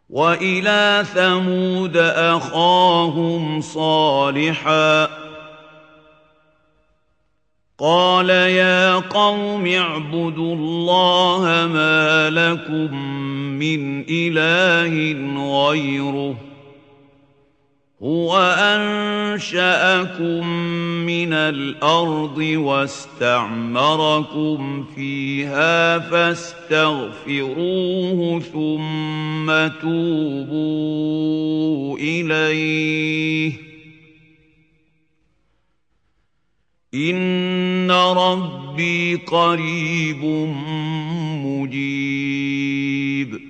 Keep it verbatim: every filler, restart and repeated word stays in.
وإلى ثمود أخاهم صالحا قال يا قوم اعبدوا الله ما لكم من إله غيره هو أنشأكم من الأرض واستعمركم فيها فاستغفروه ثم توبوا إليه إن ربي قريب مجيب